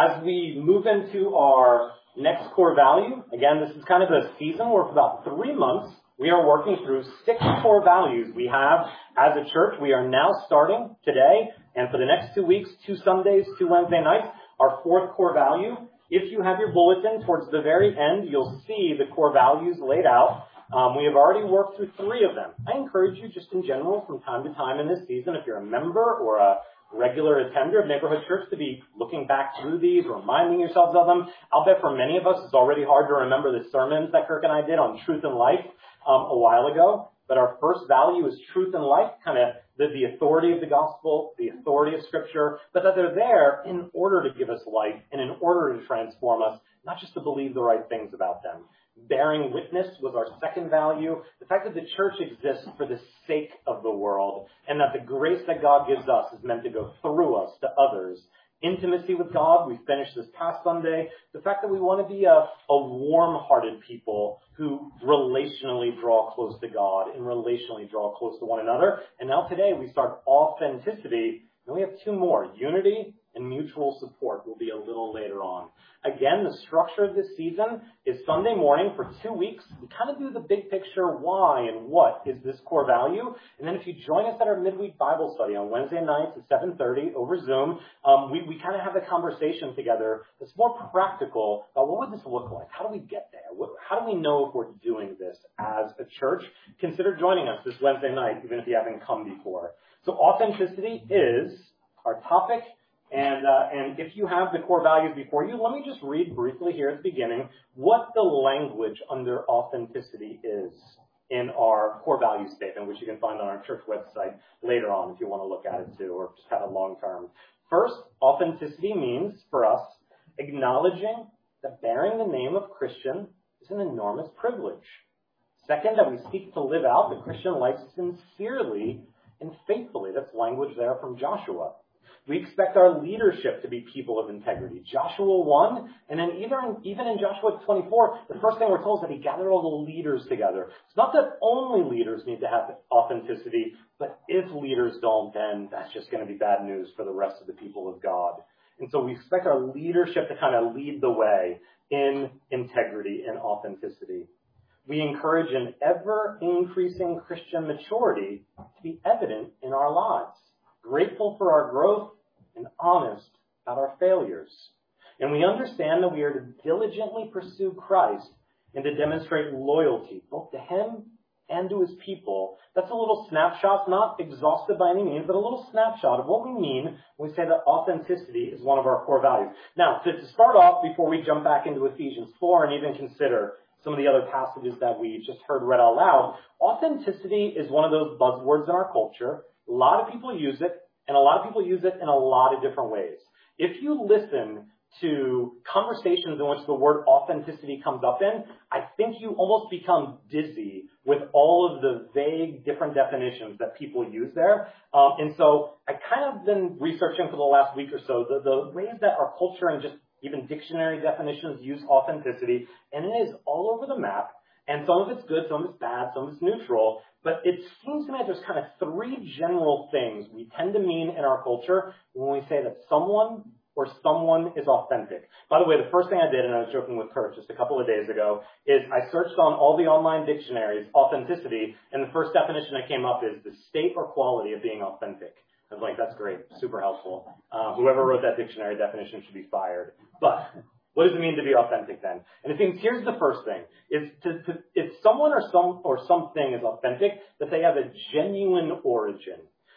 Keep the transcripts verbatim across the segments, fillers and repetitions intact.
as we move into our next core value, again, this is kind of a season where for about three months, we are working through six core values we have as a church. We are now starting today, and for the next two weeks, two Sundays, two Wednesday nights, our fourth core value. If you have your bulletin towards the very end, you'll see the core values laid out. Um, we have already worked through three of them. I encourage you just in general from time to time in this season, if you're a member or a regular attender of Neighborhood Church, to be looking back through these, reminding yourselves of them. I'll bet for many of us it's already hard to remember the sermons that Kirk and I did on truth and life um, a while ago. But our first value is truth and life, kind of the, the authority of the gospel, the authority of Scripture, but that they're there in order to give us life and in order to transform us, not just to believe the right things about them. Bearing witness was our second value. The fact that the church exists for the sake of the world and that the grace that God gives us is meant to go through us to others. Intimacy with God, we finished this past Sunday. The fact that we want to be a, a warm-hearted people who relationally draw close to God and relationally draw close to one another. And now today we start authenticity. And we have two more, unity and mutual support will be a little later on. Again, the structure of this season is Sunday morning for two weeks. We kind of do the big picture, why and what is this core value. And then if you join us at our midweek Bible study on Wednesday nights at seven thirty over Zoom, um, we, we kind of have a conversation together that's more practical about what would this look like? How do we get there? What, how do we know if we're doing this as a church? Consider joining us this Wednesday night, even if you haven't come before. So authenticity is our topic. And uh, and if you have the core values before you, let me just read briefly here at the beginning what the language under authenticity is in our core value statement, which you can find on our church website later on if you want to look at it too, or just have it long term. First, authenticity means for us acknowledging that bearing the name of Christian is an enormous privilege. Second, that we seek to live out the Christian life sincerely and faithfully. That's language there from Joshua. We expect our leadership to be people of integrity. Joshua one, and then even, even in Joshua twenty-four, the first thing we're told is that he gathered all the leaders together. It's not that only leaders need to have authenticity, but if leaders don't, then that's just going to be bad news for the rest of the people of God. And so we expect our leadership to kind of lead the way in integrity and authenticity. We encourage an ever-increasing Christian maturity to be evident in our lives. Grateful for our growth and honest about our failures. And we understand that we are to diligently pursue Christ and to demonstrate loyalty both to Him and to His people. That's a little snapshot, not exhaustive by any means, but a little snapshot of what we mean when we say that authenticity is one of our core values. Now, to start off, before we jump back into Ephesians four and even consider some of the other passages that we just heard read out loud, authenticity is one of those buzzwords in our culture. A lot of people use it, and a lot of people use it in a lot of different ways. If you listen to conversations in which the word authenticity comes up in, I think you almost become dizzy with all of the vague different definitions that people use there. Um, and so I kind of been researching for the last week or so the, the ways that our culture and just even dictionary definitions use authenticity, and it is all over the map. And some of it's good, some of it's bad, some of it's neutral. But it seems to me that there's kind of three general things we tend to mean in our culture when we say that someone or someone is authentic. By the way, the first thing I did, and I was joking with Kurt just a couple of days ago, is I searched on all the online dictionaries, authenticity, and the first definition that came up is the state or quality of being authentic. I was like, that's great, super helpful. Uh, whoever wrote that dictionary definition should be fired. But what does it mean to be authentic then? And it seems here's the first thing. Is to, to, if someone or some or something is authentic, that they have a genuine origin.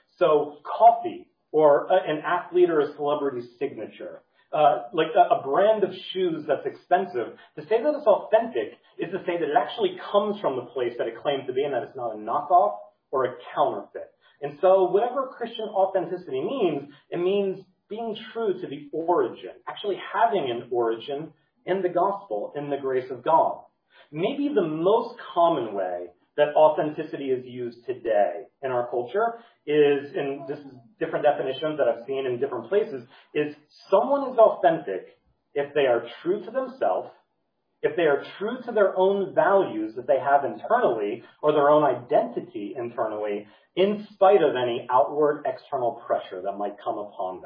So coffee or a, an athlete or a celebrity's signature. Uh, like a, a brand of shoes that's expensive. To say that it's authentic is to say that it actually comes from the place that it claims to be and that it's not a knockoff or a counterfeit. And so whatever Christian authenticity means, it means being true to the origin, actually having an origin in the gospel, in the grace of God. Maybe the most common way that authenticity is used today in our culture is, and this is different definitions that I've seen in different places, is someone is authentic if they are true to themselves, if they are true to their own values that they have internally or their own identity internally, in spite of any outward external pressure that might come upon them.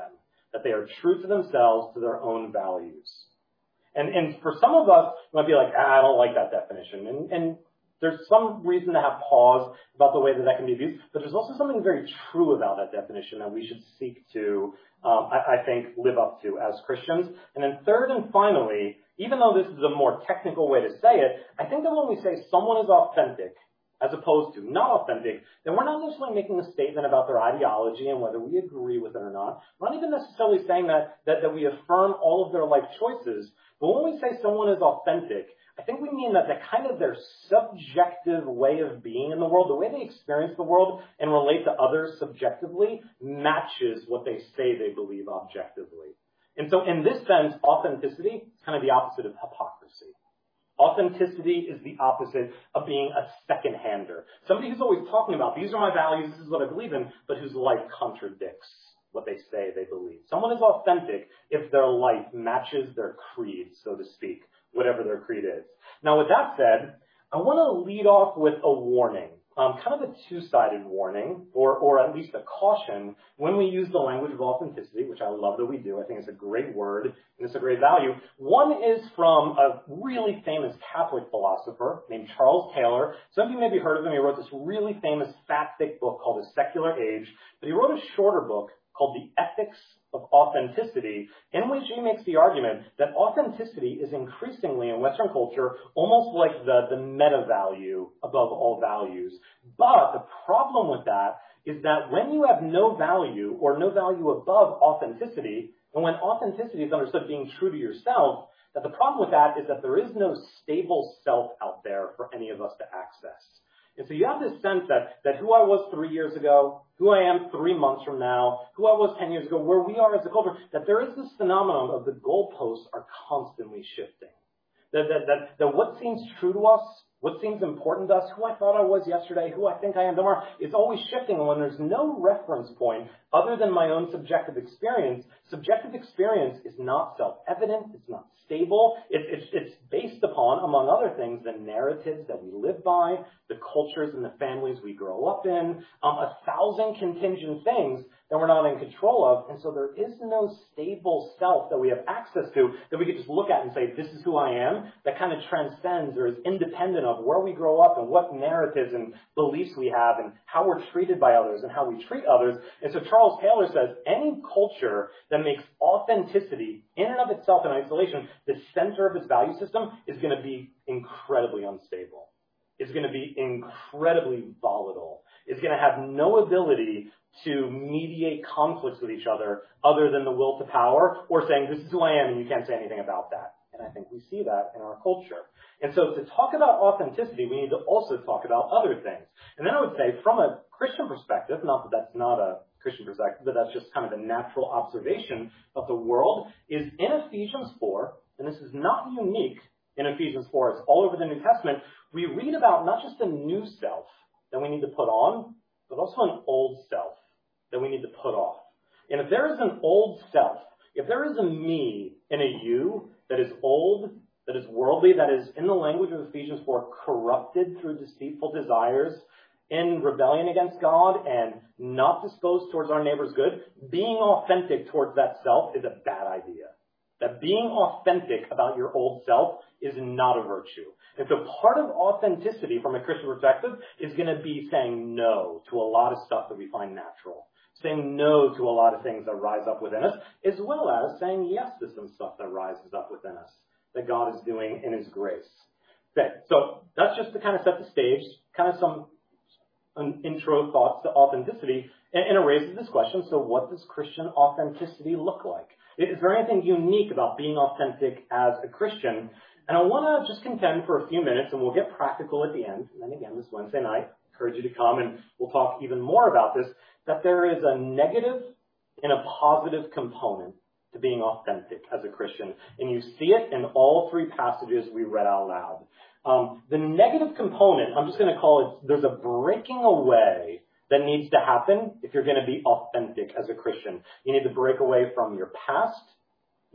that they are true to themselves, to their own values. And, and for some of us, you might be like, ah, I don't like that definition. And, and there's some reason to have pause about the way that that can be abused, but there's also something very true about that definition that we should seek to, um, I, I think, live up to as Christians. And then third and finally, even though this is a more technical way to say it, I think that when we say someone is authentic, as opposed to not authentic, then we're not necessarily making a statement about their ideology and whether we agree with it or not. We're not even necessarily saying that, that, that we affirm all of their life choices. But when we say someone is authentic, I think we mean that the kind of their subjective way of being in the world, the way they experience the world and relate to others subjectively, matches what they say they believe objectively. And so in this sense, authenticity is kind of the opposite of hypocrisy. Authenticity is the opposite of being a second-hander. Somebody who's always talking about, these are my values, this is what I believe in, but whose life contradicts what they say they believe. Someone is authentic if their life matches their creed, so to speak, whatever their creed is. Now, with that said, I want to lead off with a warning, um, kind of a two-sided warning, or, or at least a caution, when we use the language of authenticity, which I love that we do. I think it's a great word, and it's a great value. One is from a really famous Catholic philosopher named Charles Taylor. Some of you maybe heard of him. He wrote this really famous, fat, thick book called The Secular Age, but he wrote a shorter book called The Ethics of Authenticity, in which he makes the argument that authenticity is increasingly in Western culture almost like the, the meta value above all values. But the problem with that is that when you have no value or no value above authenticity, and when authenticity is understood being true to yourself, that the problem with that is that there is no stable self out there for any of us to access. And so you have this sense that, that who I was three years ago, who I am three months from now, who I was ten years ago, where we are as a culture, that there is this phenomenon of the goalposts are constantly shifting. That, that, that, that what seems true to us, what seems important to us, who I thought I was yesterday, who I think I am tomorrow, is always shifting. And when there's no reference point other than my own subjective experience, subjective experience is not self-evident, it's not stable. It, it's, it's based upon, among other things, the narratives that we live by, the cultures and the families we grow up in, um, a thousand contingent things that we're not in control of. And so there is no stable self that we have access to that we could just look at and say, this is who I am, that kind of transcends or is independent of where we grow up and what narratives and beliefs we have and how we're treated by others and how we treat others. And so Charles Taylor says any culture that makes authenticity in and of itself in isolation the center of its value system is going to be incredibly unstable. It's going to be incredibly volatile. It's going to have no ability to mediate conflicts with each other other than the will to power or saying, this is who I am and you can't say anything about that. And I think we see that in our culture. And so to talk about authenticity, we need to also talk about other things. And then I would say from a Christian perspective, not that that's not a Christian perspective, but that's just kind of a natural observation of the world, is in Ephesians four, and this is not unique in Ephesians four, it's all over the New Testament, we read about not just a new self that we need to put on, but also an old self that we need to put off. And if there is an old self, if there is a me and a you that is old, that is worldly, that is, in the language of Ephesians four, corrupted through deceitful desires, in rebellion against God, and not disposed towards our neighbor's good, being authentic towards that self is a bad idea. That being authentic about your old self is not a virtue. And so part of authenticity from a Christian perspective is going to be saying no to a lot of stuff that we find natural. Saying no to a lot of things that rise up within us, as well as saying yes to some stuff that rises up within us, that God is doing in His grace. Okay, so that's just to kind of set the stage, kind of some um, intro thoughts to authenticity, and, and it raises this question, so what does Christian authenticity look like? Is there anything unique about being authentic as a Christian? And I want to just contend for a few minutes, and we'll get practical at the end. And then again, this Wednesday night, I encourage you to come, and we'll talk even more about this, that there is a negative and a positive component to being authentic as a Christian. And you see it in all three passages we read out loud. Um, the negative component, I'm just going to call it, there's a breaking away that needs to happen if you're going to be authentic as a Christian. You need to break away from your past.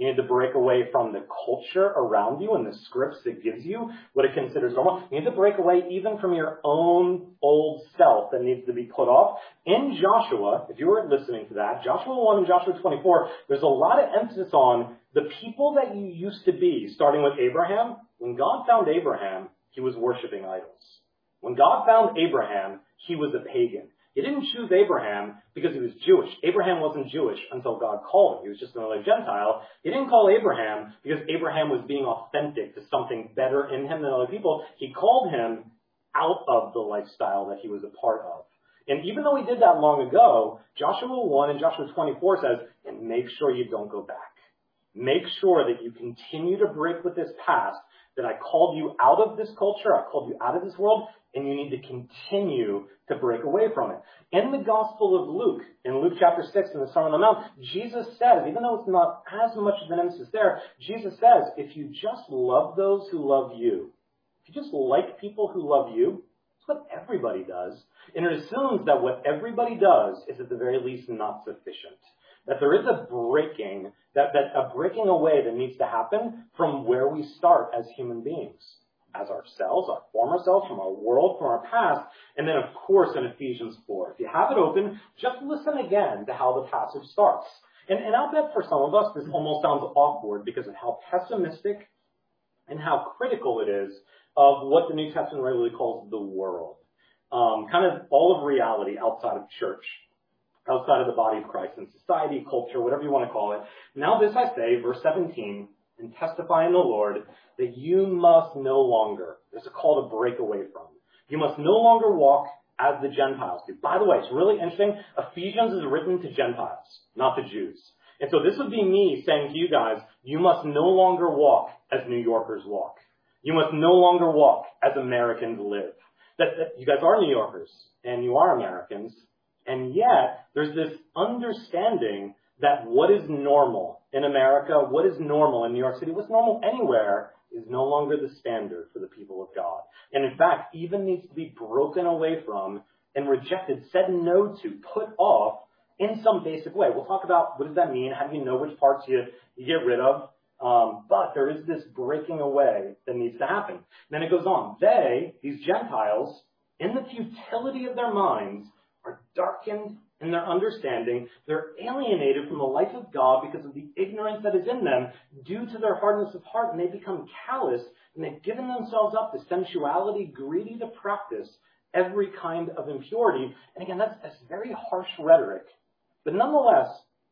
You need to break away from the culture around you and the scripts it gives you, what it considers normal. You need to break away even from your own old self that needs to be put off. In Joshua, if you were listening to that, Joshua one and Joshua twenty-four, there's a lot of emphasis on the people that you used to be, starting with Abraham. When God found Abraham, he was worshiping idols. When God found Abraham, he was a pagan. He didn't choose Abraham because he was Jewish. Abraham wasn't Jewish until God called him. He was just another Gentile. He didn't call Abraham because Abraham was being authentic to something better in him than other people. He called him out of the lifestyle that he was a part of. And even though he did that long ago, Joshua one and Joshua twenty-four says, and make sure you don't go back. Make sure that you continue to break with this past, that I called you out of this culture, I called you out of this world, and you need to continue to break away from it. In the Gospel of Luke, in Luke chapter six, in the Sermon on the Mount, Jesus says, even though it's not as much of an emphasis there, Jesus says, if you just love those who love you, if you just like people who love you, it's what everybody does. And it assumes that what everybody does is at the very least not sufficient. That there is a breaking, that, that a breaking away that needs to happen from where we start as human beings. As ourselves, our former selves, from our world, from our past, and then of course in Ephesians four. If you have it open, just listen again to how the passage starts. And, and I'll bet for some of us this almost sounds awkward because of how pessimistic and how critical it is of what the New Testament regularly calls the world. Um, kind of all of reality outside of church, outside of the body of Christ and society, culture, whatever you want to call it. Now this I say, verse seventeen, and testify in the Lord that you must no longer, there's a call to break away from. You must no longer walk as the Gentiles do. By the way, it's really interesting. Ephesians is written to Gentiles, not to Jews. And so this would be me saying to you guys, you must no longer walk as New Yorkers walk. You must no longer walk as Americans live. That, that you guys are New Yorkers and you are Americans. And yet there's this understanding that what is normal in America, what is normal in New York City, what's normal anywhere is no longer the standard for the people of God. And in fact, even needs to be broken away from and rejected, said no to, put off in some basic way. We'll talk about what does that mean, how do you know which parts you, you get rid of. Um, but there is this breaking away that needs to happen. And then it goes on. They, these Gentiles, in the futility of their minds, are darkened in their understanding. They're alienated from the life of God because of the ignorance that is in them due to their hardness of heart, and they become callous, and they've given themselves up to sensuality, greedy to practice every kind of impurity. And again, that's, that's very harsh rhetoric. But nonetheless,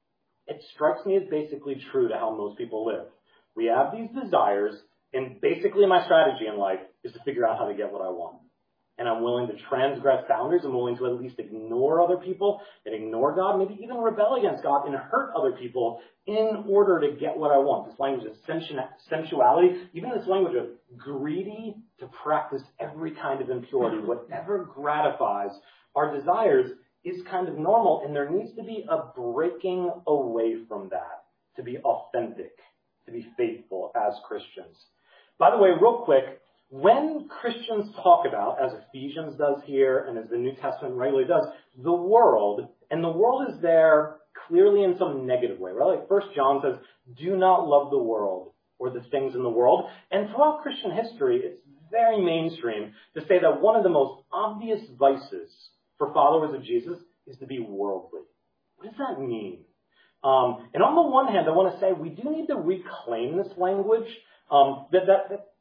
it strikes me as basically true to how most people live. We have these desires, and basically my strategy in life is to figure out how to get what I want. And I'm willing to transgress boundaries. I'm willing to at least ignore other people and ignore God, maybe even rebel against God and hurt other people in order to get what I want. This language of sensuality, even this language of greedy to practice every kind of impurity, whatever gratifies our desires is kind of normal. And there needs to be a breaking away from that to be authentic, to be faithful as Christians. By the way, real quick, when Christians talk about, as Ephesians does here and as the New Testament regularly does, the world, and the world is there clearly in some negative way, right? Like First John says, do not love the world or the things in the world. And throughout Christian history, it's very mainstream to say that one of the most obvious vices for followers of Jesus is to be worldly. What does that mean? Um, and on the one hand, I want to say we do need to reclaim this language. Um, that, that, that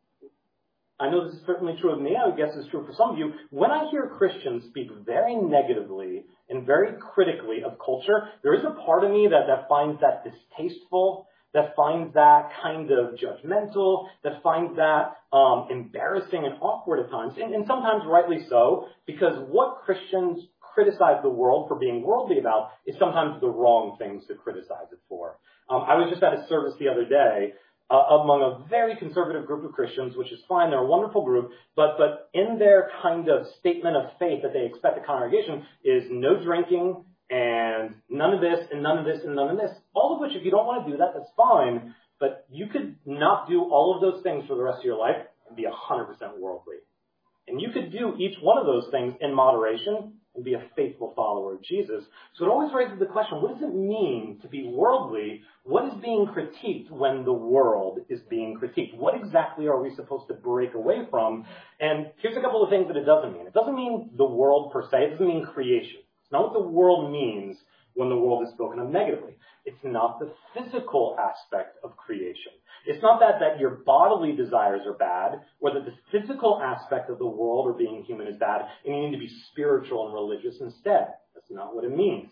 I know this is certainly true of me. I would guess it's true for some of you. When I hear Christians speak very negatively and very critically of culture, there is a part of me that, that finds that distasteful, that finds that kind of judgmental, that finds that um, embarrassing and awkward at times, and, and sometimes rightly so, because what Christians criticize the world for being worldly about is sometimes the wrong things to criticize it for. Um, I was just at a service the other day Uh, among a very conservative group of Christians, which is fine. They're a wonderful group, but but in their kind of statement of faith that they expect the congregation is no drinking and none of this and none of this and none of this. All of which, if you don't want to do that, that's fine. But you could not do all of those things for the rest of your life and be one hundred percent worldly. And you could do each one of those things in moderation, and be a faithful follower of Jesus. So it always raises the question, what does it mean to be worldly? What is being critiqued when the world is being critiqued? What exactly are we supposed to break away from? And here's a couple of things that it doesn't mean. It doesn't mean the world per se. It doesn't mean creation. It's not what the world means when the world is spoken of negatively. It's not the physical aspect of creation. It's not that, that your bodily desires are bad, or that the physical aspect of the world or being human is bad, and you need to be spiritual and religious instead. That's not what it means.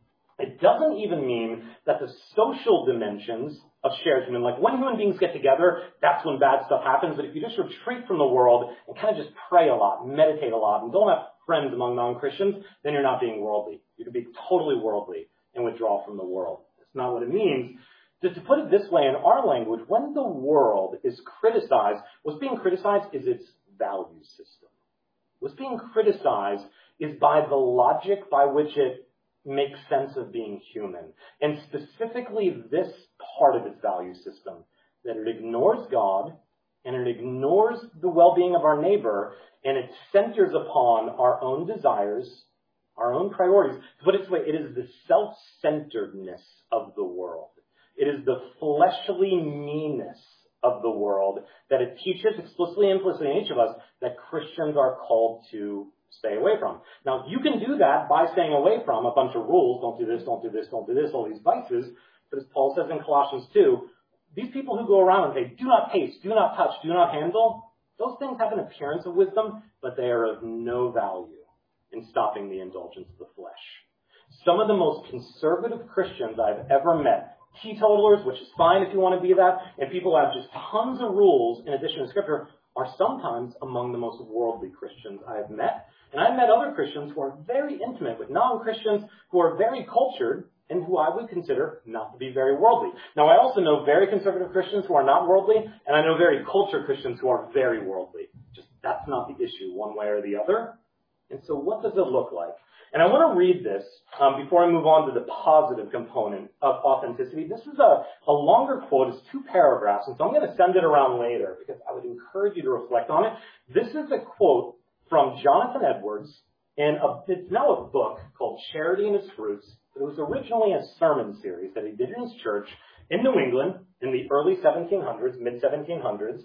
It doesn't even mean that the social dimensions of shared human life, when human beings get together, that's when bad stuff happens. But if you just retreat from the world and kind of just pray a lot, meditate a lot, and don't have friends among non-Christians, then you're not being worldly. You can be totally worldly and withdraw from the world. That's not what it means. To, to put it this way, in our language, when the world is criticized, what's being criticized is its value system. What's being criticized is by the logic by which it makes sense of being human. And specifically this part of its value system, that it ignores God, and it ignores the well-being of our neighbor, and it centers upon our own desires, our own priorities. To put it this way, it is the self-centeredness of the world. It is the fleshly meanness of the world that it teaches explicitly and implicitly in each of us that Christians are called to stay away from. Now, you can do that by staying away from a bunch of rules. Don't do this, don't do this, don't do this, all these vices. But as Paul says in Colossians two, these people who go around and say, do not taste, do not touch, do not handle, those things have an appearance of wisdom, but they are of no value in stopping the indulgence of the flesh. Some of the most conservative Christians I've ever met, teetotalers, which is fine if you want to be that, and people who have just tons of rules in addition to Scripture, are sometimes among the most worldly Christians I've met. And I've met other Christians who are very intimate with non-Christians, who are very cultured, and who I would consider not to be very worldly. Now, I also know very conservative Christians who are not worldly, and I know very cultured Christians who are very worldly. Just that's not the issue, one way or the other. And so what does it look like? And I want to read this um, before I move on to the positive component of authenticity. This is a, a longer quote. It's two paragraphs, and so I'm going to send it around later because I would encourage you to reflect on it. This is a quote from Jonathan Edwards in a, it's now a book called Charity and Its Fruits. It was originally a sermon series that he did in his church in New England in the early seventeen hundreds, mid seventeen hundreds,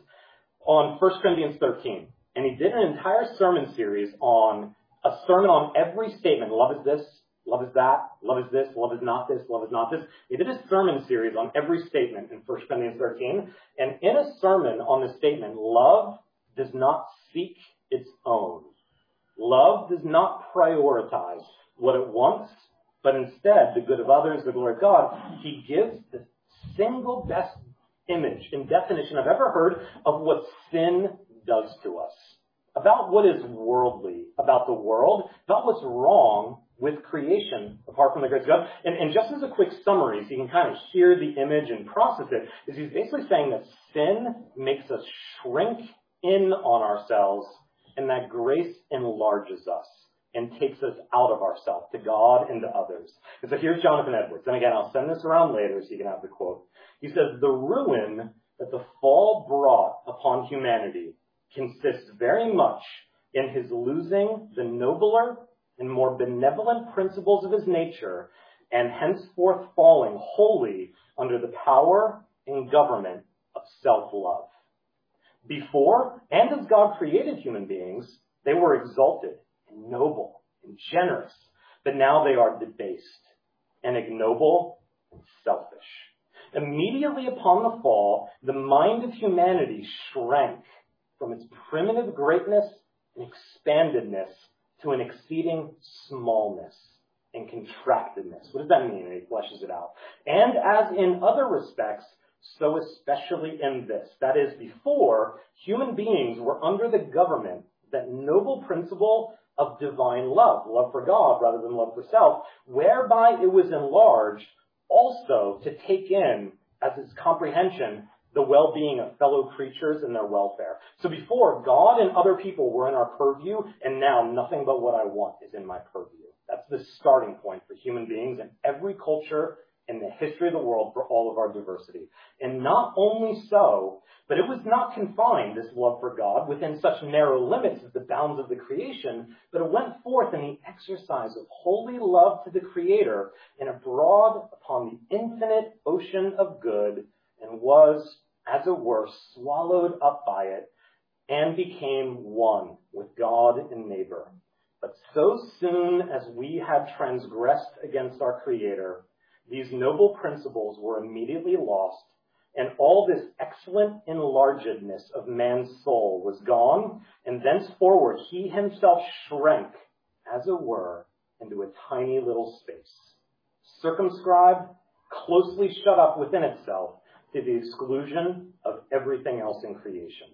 on First Corinthians thirteen. And he did an entire sermon series on a sermon on every statement. Love is this, love is that, love is this, love is not this, love is not this. He did a sermon series on every statement in First Corinthians thirteen. And in a sermon on the statement, love does not seek its own. Love does not prioritize what it wants, but instead the good of others, the glory of God. He gives the single best image and definition I've ever heard of what sin does to us, about what is worldly about the world, about what's wrong with creation apart from the grace of God. And, and just as a quick summary, so you can kind of hear the image and process it, is he's basically saying that sin makes us shrink in on ourselves, and that grace enlarges us and takes us out of ourselves to God and to others. And so here's Jonathan Edwards. And again, I'll send this around later so you can have the quote. He says, the ruin that the fall brought upon humanity consists very much in his losing the nobler and more benevolent principles of his nature, and henceforth falling wholly under the power and government of self-love. Before, and as God created human beings, they were exalted and noble and generous, but now they are debased and ignoble and selfish. Immediately upon the fall, the mind of humanity shrank from its primitive greatness and expandedness to an exceeding smallness and contractedness. What does that mean? And he fleshes it out. And as in other respects, so especially in this. That is, before, human beings were under the government, that noble principle of divine love, love for God rather than love for self, whereby it was enlarged also to take in, as its comprehension, the well-being of fellow creatures and their welfare. So before, God and other people were in our purview, and now nothing but what I want is in my purview. That's the starting point for human beings in every culture in the history of the world for all of our diversity. And not only so, But it was not confined, this love for God, within such narrow limits as the bounds of the creation, but it went forth in the exercise of holy love to the Creator and abroad upon the infinite ocean of good, and was, as it were, swallowed up by it, and became one with God and neighbor. But so soon as we had transgressed against our Creator, these noble principles were immediately lost, and all this excellent enlargedness of man's soul was gone, and thenceforward he himself shrank, as it were, into a tiny little space, circumscribed, closely shut up within itself, to the exclusion of everything else in creation.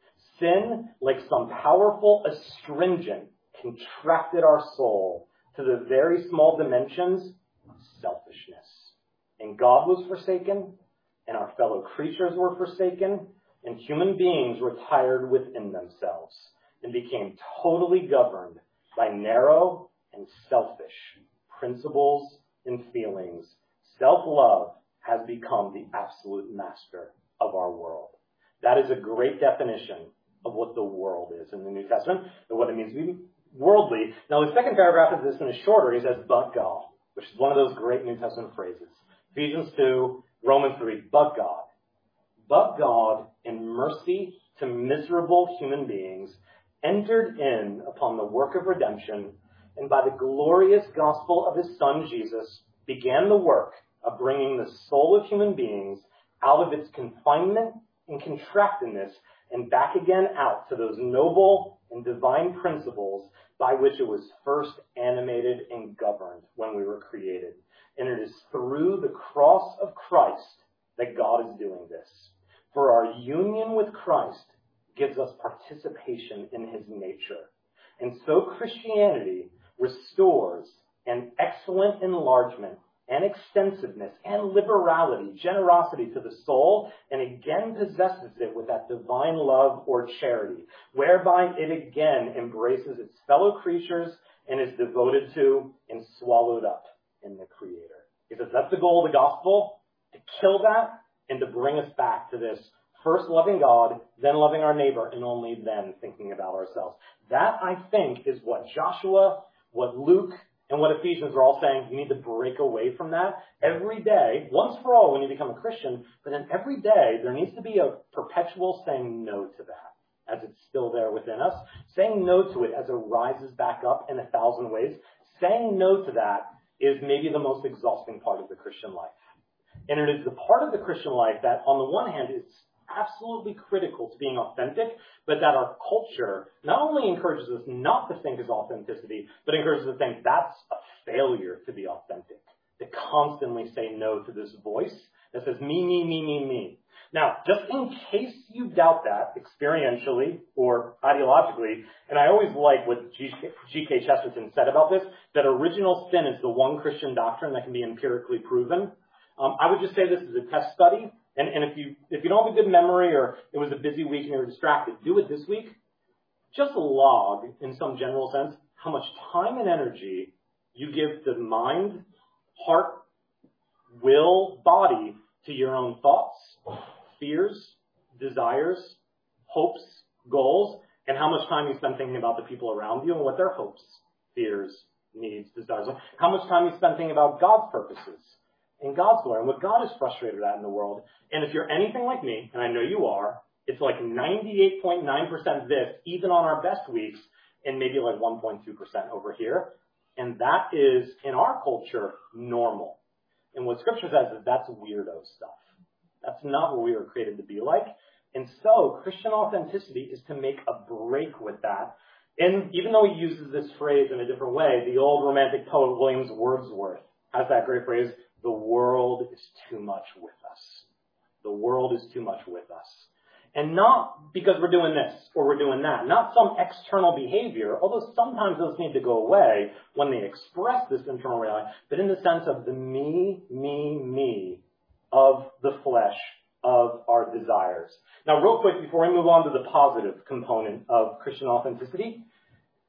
Sin, like some powerful astringent, contracted our soul to the very small dimensions of selfishness. And God was forsaken, and our fellow creatures were forsaken, and human beings retired within themselves and became totally governed by narrow and selfish principles and feelings. Self-love has become the absolute master of our world. That is a great definition of what the world is in the New Testament, and what it means to be worldly. Now, the second paragraph of this one is shorter. He says, but God, which is one of those great New Testament phrases. Ephesians two, Romans three, but God. But God, in mercy to miserable human beings, entered in upon the work of redemption, and by the glorious gospel of his Son, Jesus, began the work of bringing the soul of human beings out of its confinement and contractedness and back again out to those noble and divine principles by which it was first animated and governed when we were created. And it is through the cross of Christ that God is doing this. For our union with Christ gives us participation in his nature. And so Christianity restores an excellent enlargement and extensiveness and liberality, generosity to the soul, and again possesses it with that divine love or charity, whereby it again embraces its fellow creatures and is devoted to and swallowed up in the Creator. He says that's the goal of the gospel, to kill that and to bring us back to this first loving God, then loving our neighbor, and only then thinking about ourselves. That, I think, is what Joshua, what Luke, and what Ephesians are all saying. You need to break away from that every day, once for all when you become a Christian, but then every day there needs to be a perpetual saying no to that as it's still there within us, saying no to it as it rises back up in a thousand ways. Saying no to that is maybe the most exhausting part of the Christian life. And it is the part of the Christian life that, on the one hand, is absolutely critical to being authentic, but that our culture not only encourages us not to think as authenticity, but encourages us to think that's a failure to be authentic, to constantly say no to this voice that says me, me, me, me, me. Now, just in case you doubt that experientially or ideologically, and I always like what G K Chesterton said about this, that original sin is the one Christian doctrine that can be empirically proven. Um, I would just say this is a test study. And, and if you if you don't have a good memory, or it was a busy week and you were distracted, do it this week. Just log, in some general sense, how much time and energy you give to mind, heart, will, body to your own thoughts, fears, desires, hopes, goals, and how much time you spend thinking about the people around you and what their hopes, fears, needs, desires are. How much time you spend thinking about God's purposes and God's glory and what God is frustrated at in the world. And if you're anything like me, and I know you are, it's like ninety-eight point nine percent this, even on our best weeks, and maybe like one point two percent over here. And that is, in our culture, normal. And what Scripture says is that's weirdo stuff. That's not what we were created to be like. And so, Christian authenticity is to make a break with that. And even though he uses this phrase in a different way, the old romantic poet William Wordsworth has that great phrase, the world is too much with us. The world is too much with us. And not because we're doing this or we're doing that. Not some external behavior, although sometimes those need to go away when they express this internal reality, but in the sense of the me, me, me of the flesh, of our desires. Now, real quick, before we move on to the positive component of Christian authenticity,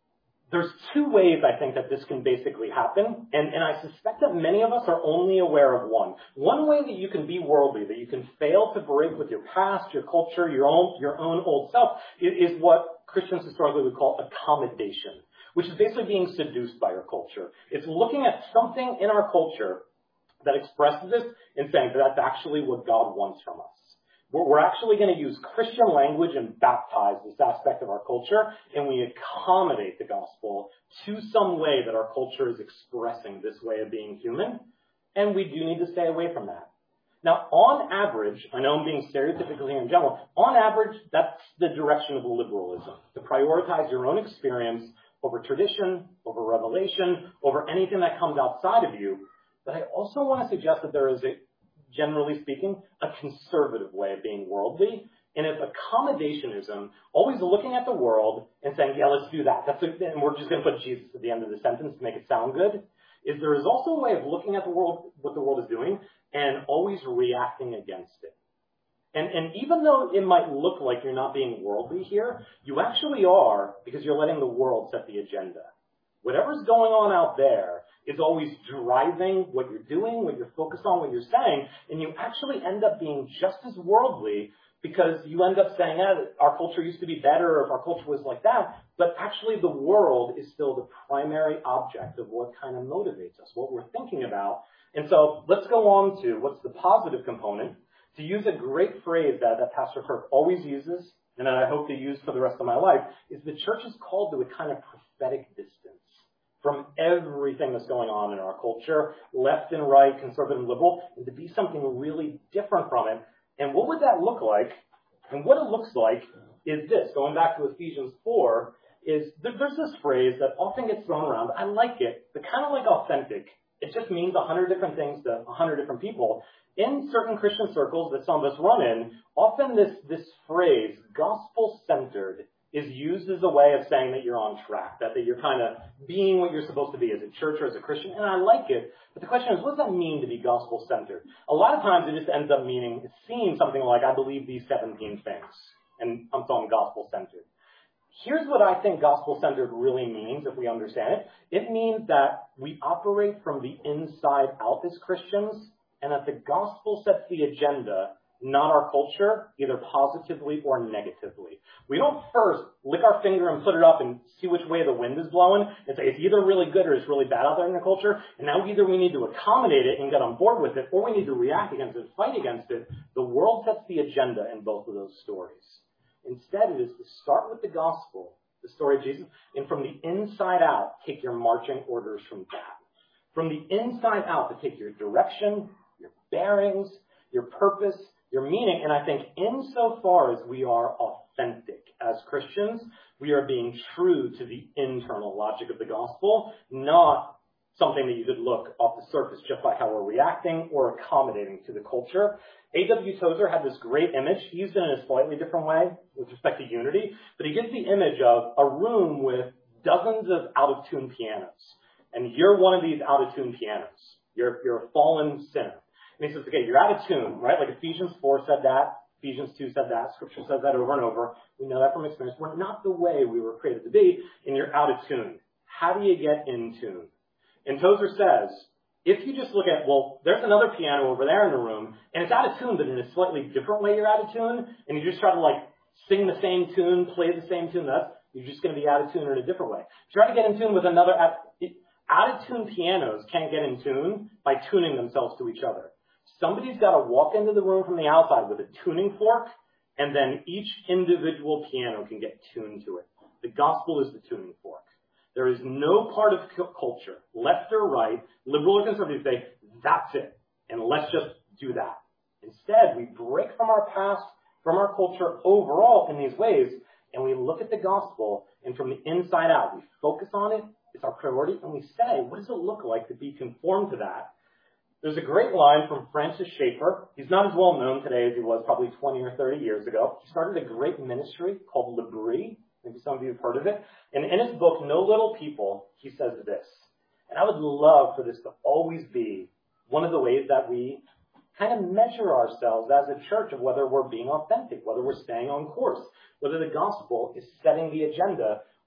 there's two ways I think that this can basically happen, and, and I suspect that many of us are only aware of one. One way that you can be worldly, that you can fail to break with your past, your culture, your own, your own old self, is, is what Christians historically would call accommodation, which is basically being seduced by your culture. It's looking at something in our culture that expresses this and saying that that's actually what God wants from us. We're actually going to use Christian language and baptize this aspect of our culture, and we accommodate the gospel to some way that our culture is expressing this way of being human, and we do need to stay away from that. Now, on average, I know I'm being stereotypical here in general, on average, that's the direction of liberalism, to prioritize your own experience over tradition, over revelation, over anything that comes outside of you. But I also want to suggest that there is a generally speaking, a conservative way of being worldly. And if accommodationism, always looking at the world and saying, yeah, let's do that, that's a, and we're just going to put Jesus at the end of the sentence to make it sound good, is there is also a way of looking at the world, what the world is doing, and always reacting against it. And, and even though it might look like you're not being worldly here, you actually are, because you're letting the world set the agenda. Whatever's going on out there is always driving what you're doing, what you're focused on, what you're saying, and you actually end up being just as worldly because you end up saying, eh, our culture used to be better, or if our culture was like that, but actually the world is still the primary object of what kind of motivates us, what we're thinking about. And so let's go on to what's the positive component. To use a great phrase that, that Pastor Kirk always uses, and that I hope to use for the rest of my life, is the church is called to a kind of prophetic distance from everything that's going on in our culture, left and right, conservative and liberal, and to be something really different from it. And what would that look like? And what it looks like is this. Going back to Ephesians four, is there's this phrase that often gets thrown around. I like it, but kind of like authentic. It just means a hundred different things to a hundred different people. In certain Christian circles that some of us run in, often this, this phrase, gospel-centered, is used as a way of saying that you're on track, that, that you're kind of being what you're supposed to be as a church or as a Christian, and I like it. But the question is, what does that mean to be gospel-centered? A lot of times it just ends up meaning, it seems something like, I believe these seventeen things, and I'm talking gospel-centered. Here's what I think gospel-centered really means, if we understand it. It means that we operate from the inside out as Christians, and that the gospel sets the agenda, not our culture, either positively or negatively. We don't first lick our finger and put it up and see which way the wind is blowing and say it's either really good or it's really bad out there in the culture, and now either we need to accommodate it and get on board with it, or we need to react against it, fight against it. The world sets the agenda in both of those stories. Instead, it is to start with the gospel, the story of Jesus, and from the inside out, take your marching orders from that. From the inside out, to take your direction, your bearings, your purpose, your meaning. And I think insofar as we are authentic as Christians, we are being true to the internal logic of the gospel, not something that you could look off the surface just by how we're reacting or accommodating to the culture. A W Tozer had this great image. He used it in a slightly different way with respect to unity, but he gives the image of a room with dozens of out-of-tune pianos. And you're one of these out-of-tune pianos. You're, you're a fallen sinner. And he says, okay, you're out of tune, right? Like Ephesians four said that. Ephesians two said that. Scripture says that over and over. We know that from experience. We're not the way we were created to be, and you're out of tune. How do you get in tune? And Tozer says, if you just look at, well, there's another piano over there in the room, and it's out of tune, but in a slightly different way you're out of tune, and you just try to like sing the same tune, play the same tune, that's, you're just going to be out of tune in a different way. Try to get in tune with another, out of tune pianos can't get in tune by tuning themselves to each other. Somebody's got to walk into the room from the outside with a tuning fork, and then each individual piano can get tuned to it. The gospel is the tuning fork. There is no part of culture, left or right, liberal or conservative, say, that's it, and let's just do that. Instead, we break from our past, from our culture overall in these ways, and we look at the gospel, and from the inside out, we focus on it, it's our priority, and we say, what does it look like to be conformed to that? There's a great line from Francis Schaeffer. He's not as well known today as he was probably twenty or thirty years ago. He started a great ministry called L'Abri. Maybe some of you have heard of it. And in his book, No Little People, he says this. And I would love for this to always be one of the ways that we kind of measure ourselves as a church of whether we're being authentic, whether we're staying on course, whether the gospel is setting the agenda,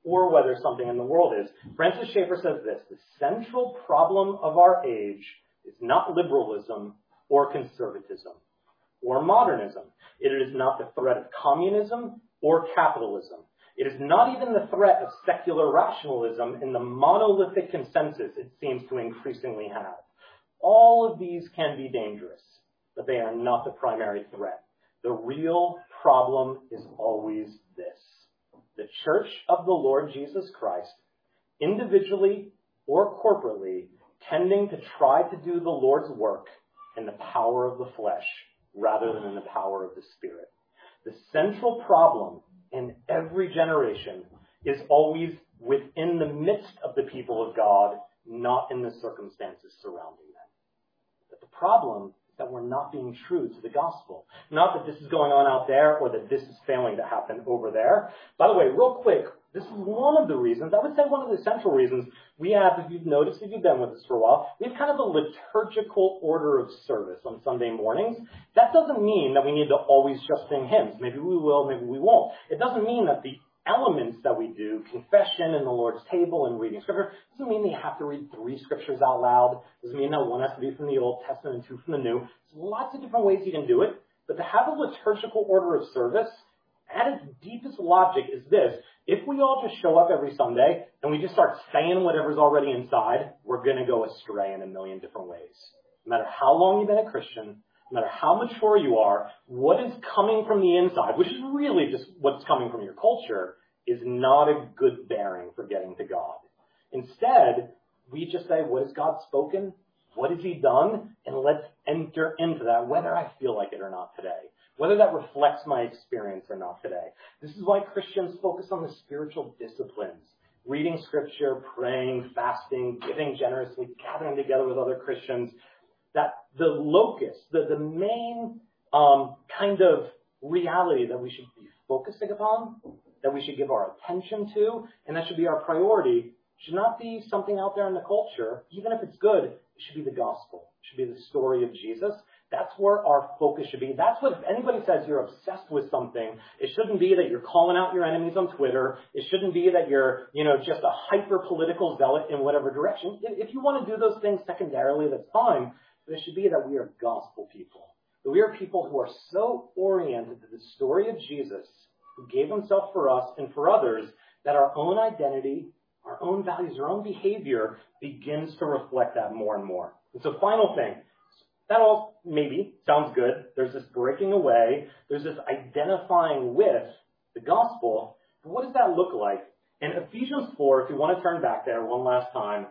or whether something in the world is. Francis Schaeffer says this: the central problem of our age is not liberalism or conservatism or modernism. It is not the threat of communism or capitalism. It is not even the threat of secular rationalism in the monolithic consensus it seems to increasingly have. All of these can be dangerous, but they are not the primary threat. The real problem is always this: the Church of the Lord Jesus Christ, individually or corporately, tending to try to do the Lord's work in the power of the flesh rather than in the power of the Spirit. The central problem in every generation is always within the midst of the people of God, not in the circumstances surrounding them. But the problem is that we're not being true to the gospel. Not that this is going on out there or that this is failing to happen over there. By the way, real quick, this is one of the reasons, I would say one of the central reasons, we have, if you've noticed, if you've been with us for a while, we have kind of a liturgical order of service on Sunday mornings. That doesn't mean that we need to always just sing hymns. Maybe we will, maybe we won't. It doesn't mean that the elements that we do, confession and the Lord's table and reading scripture, doesn't mean that you have to read three scriptures out loud. Doesn't mean that one has to be from the Old Testament and two from the New. There's lots of different ways you can do it. But to have a liturgical order of service, at its deepest logic is this: if we all just show up every Sunday and we just start saying whatever's already inside, we're going to go astray in a million different ways. No matter how long you've been a Christian, no matter how mature you are, what is coming from the inside, which is really just what's coming from your culture, is not a good bearing for getting to God. Instead, we just say, what has God spoken? What has he done? And let's enter into that, whether I feel like it or not today. Whether that reflects my experience or not today. This is why Christians focus on the spiritual disciplines. Reading scripture, praying, fasting, giving generously, gathering together with other Christians. That the locus, the, the main um, kind of reality that we should be focusing upon, that we should give our attention to, and that should be our priority, should not be something out there in the culture. Even if it's good, it should be the gospel. It should be the story of Jesus. That's where our focus should be. That's what, if anybody says you're obsessed with something, it shouldn't be that you're calling out your enemies on Twitter. It shouldn't be that you're, you know, just a hyper-political zealot in whatever direction. If you want to do those things secondarily, that's fine. But it should be that we are gospel people. That we are people who are so oriented to the story of Jesus, who gave himself for us and for others, that our own identity, our own values, our own behavior begins to reflect that more and more. And so final thing. That all maybe sounds good. There's this breaking away. There's this identifying with the gospel. But what does that look like? And Ephesians four, if you want to turn back there one last time,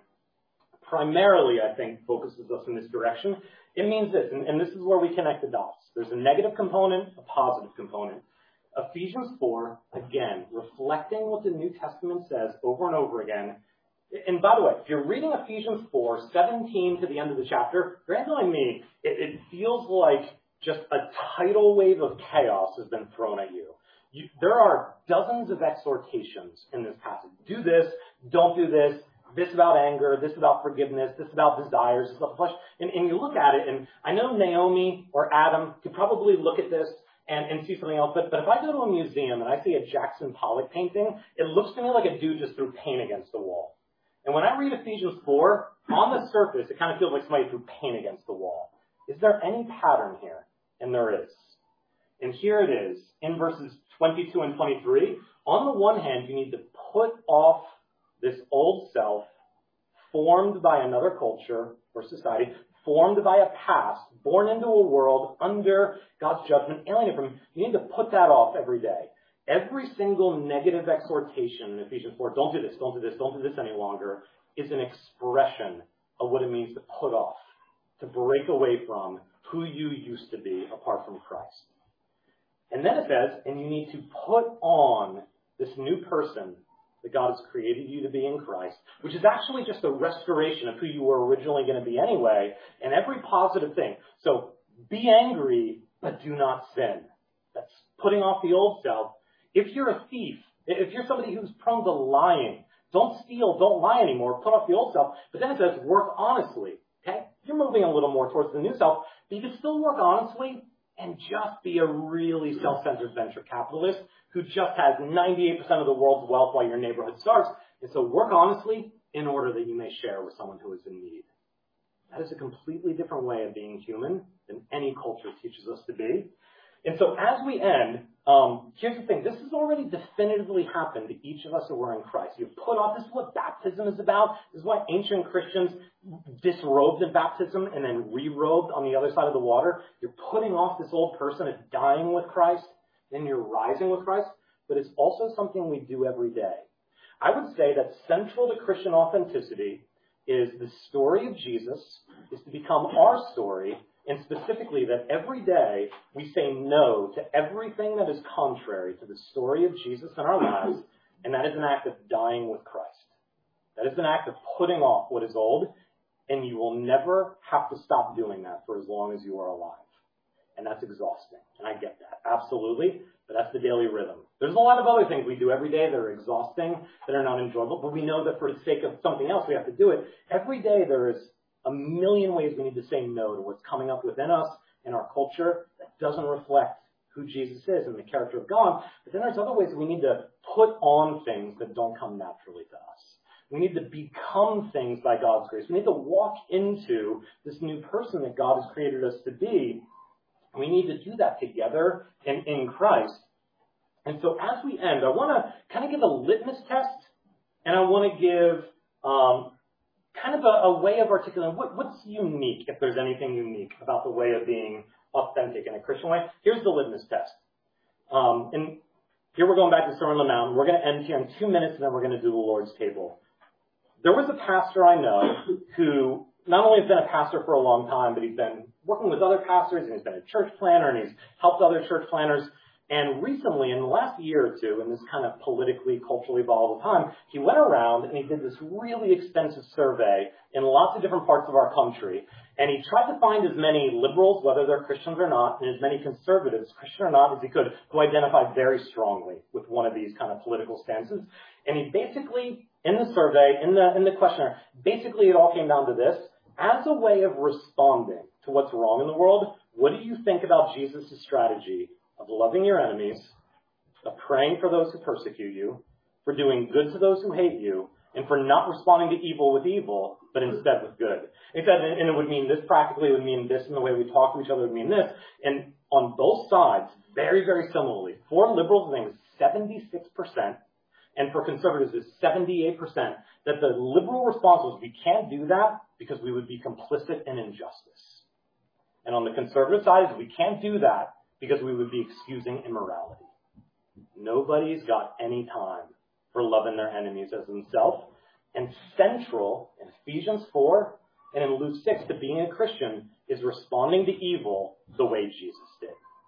primarily, I think, focuses us in this direction. It means this, and, and this is where we connect the dots. There's a negative component, a positive component. Ephesians four, again, reflecting what the New Testament says over and over again. And by the way, if you're reading Ephesians four, seventeen to the end of the chapter, you're handling me. It, it feels like just a tidal wave of chaos has been thrown at you. you. There are dozens of exhortations in this passage. Do this, don't do this, this about anger, this about forgiveness, this about desires, this about the flesh. And, and you look at it, and I know Naomi or Adam could probably look at this and, and see something else, but, but if I go to a museum and I see a Jackson Pollock painting, it looks to me like a dude just threw paint against the wall. And when I read Ephesians four, on the surface, it kind of feels like somebody threw paint against the wall. Is there any pattern here? And there is. And here it is, in verses twenty-two and twenty-three. On the one hand, you need to put off this old self, formed by another culture or society, formed by a past, born into a world under God's judgment, alienated from him. You need to put that off every day. Every single negative exhortation in Ephesians four, don't do this, don't do this, don't do this any longer, is an expression of what it means to put off, to break away from who you used to be apart from Christ. And then it says, and you need to put on this new person that God has created you to be in Christ, which is actually just a restoration of who you were originally going to be anyway, and every positive thing. So be angry, but do not sin. That's putting off the old self. If you're a thief, if you're somebody who's prone to lying, don't steal, don't lie anymore, put off the old self. But then it says work honestly. Okay? You're moving a little more towards the new self, but you can still work honestly and just be a really self-centered venture capitalist who just has ninety-eight percent of the world's wealth while your neighborhood starves. And so work honestly in order that you may share with someone who is in need. That is a completely different way of being human than any culture teaches us to be. And so as we end, um, here's the thing. This has already definitively happened to each of us who are in Christ. You've put off. This is what baptism is about. This is why ancient Christians disrobed in baptism and then re-robed on the other side of the water. You're putting off this old person and dying with Christ. Then you're rising with Christ. But it's also something we do every day. I would say that central to Christian authenticity is the story of Jesus, is to become our story, and specifically that every day we say no to everything that is contrary to the story of Jesus in our lives, and that is an act of dying with Christ. That is an act of putting off what is old, and you will never have to stop doing that for as long as you are alive. And that's exhausting, and I get that, absolutely, but that's the daily rhythm. There's a lot of other things we do every day that are exhausting, that are not enjoyable, but we know that for the sake of something else, we have to do it. Every day there is a million ways we need to say no to what's coming up within us in our culture that doesn't reflect who Jesus is and the character of God. But then there's other ways we need to put on things that don't come naturally to us. We need to become things by God's grace. We need to walk into this new person that God has created us to be. We need to do that together and in Christ. And so as we end, I want to kind of give a litmus test, and I want to give um, kind of a, a way of articulating what, what's unique, if there's anything unique about the way of being authentic in a Christian way. Here's the litmus test. Um, and here we're going back to Sermon on the Mount. We're going to end here in two minutes, and then we're going to do the Lord's table. There was a pastor I know who not only has been a pastor for a long time, but he's been working with other pastors, and he's been a church planner, and he's helped other church planners. And recently, in the last year or two, in this kind of politically, culturally volatile time, he went around and he did this really extensive survey in lots of different parts of our country. And he tried to find as many liberals, whether they're Christians or not, and as many conservatives, Christian or not, as he could, who identified very strongly with one of these kind of political stances. And he basically, in the survey, in the, in the questionnaire, basically it all came down to this. As a way of responding to what's wrong in the world, what do you think about Jesus' strategy of loving your enemies, of praying for those who persecute you, for doing good to those who hate you, and for not responding to evil with evil, but instead with good? He said, and it would mean this practically, it would mean this, and the way we talk to each other would mean this. And on both sides, very, very similarly, for liberals, I think it was seventy-six percent, and for conservatives, it's seventy-eight percent, that the liberal response was, we can't do that because we would be complicit in injustice. And on the conservative side, is we can't do that because we would be excusing immorality. Nobody's got any time for loving their enemies as themselves. And central in Ephesians four and in Luke six to being a Christian is responding to evil the way Jesus did.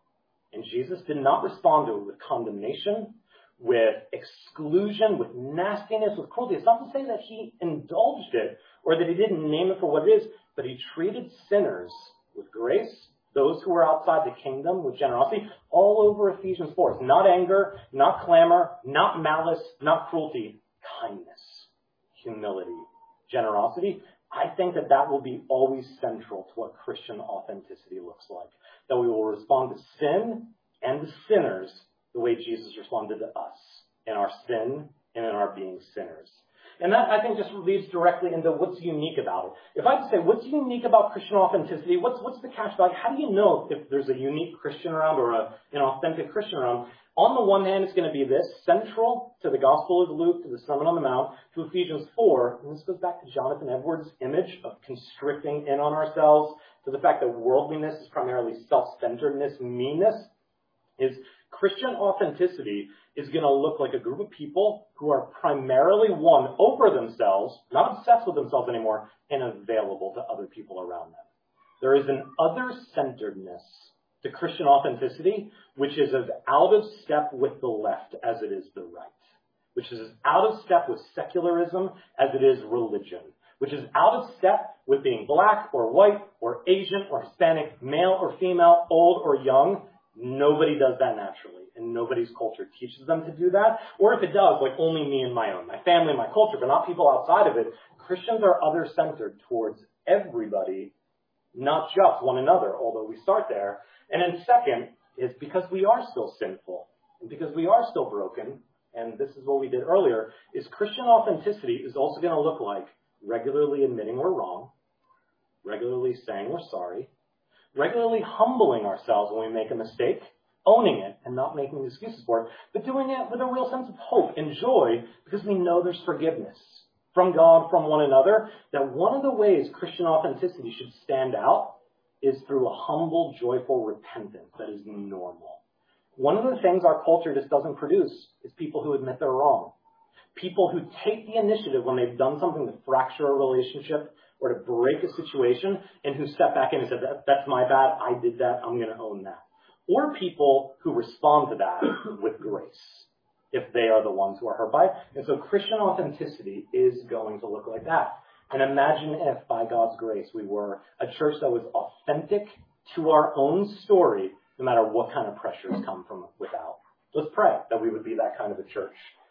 And Jesus did not respond to it with condemnation, with exclusion, with nastiness, with cruelty. It's not to say that he indulged it or that he didn't name it for what it is, but he treated sinners with grace, those who are outside the kingdom with generosity, all over Ephesians four. It's not anger, not clamor, not malice, not cruelty, kindness, humility, generosity. I think that that will be always central to what Christian authenticity looks like. That we will respond to sin and to sinners the way Jesus responded to us in our sin and in our being sinners. And that, I think, just leads directly into what's unique about it. If I had to say, what's unique about Christian authenticity? What's what's the catch value? How do you know if there's a unique Christian around or a, an authentic Christian around? On the one hand, it's going to be this, central to the Gospel of Luke, to the Sermon on the Mount, to Ephesians four, and this goes back to Jonathan Edwards' image of constricting in on ourselves, to the fact that worldliness is primarily self-centeredness, meanness, is Christian authenticity is going to look like a group of people who are primarily won over themselves, not obsessed with themselves anymore, and available to other people around them. There is an other-centeredness to Christian authenticity, which is as out of step with the left as it is the right, which is as out of step with secularism as it is religion, which is out of step with being black or white or Asian or Hispanic, male or female, old or young. Nobody does that naturally, and nobody's culture teaches them to do that. Or if it does, like only me and my own, my family, my culture, but not people outside of it. Christians are other-centered towards everybody, not just one another, although we start there. And then second is because we are still sinful and because we are still broken, and this is what we did earlier, is Christian authenticity is also going to look like regularly admitting we're wrong, regularly saying we're sorry, regularly humbling ourselves when we make a mistake, owning it and not making excuses for it, but doing it with a real sense of hope and joy because we know there's forgiveness from God, from one another, that one of the ways Christian authenticity should stand out is through a humble, joyful repentance that is normal. One of the things our culture just doesn't produce is people who admit they're wrong. People who take the initiative when they've done something to fracture a relationship or to break a situation and who step back in and say, that, that's my bad, I did that, I'm going to own that. Or people who respond to that with grace if they are the ones who are hurt by it. And so Christian authenticity is going to look like that. And imagine if, by God's grace, we were a church that was authentic to our own story, no matter what kind of pressures come from without. Let's pray that we would be that kind of a church.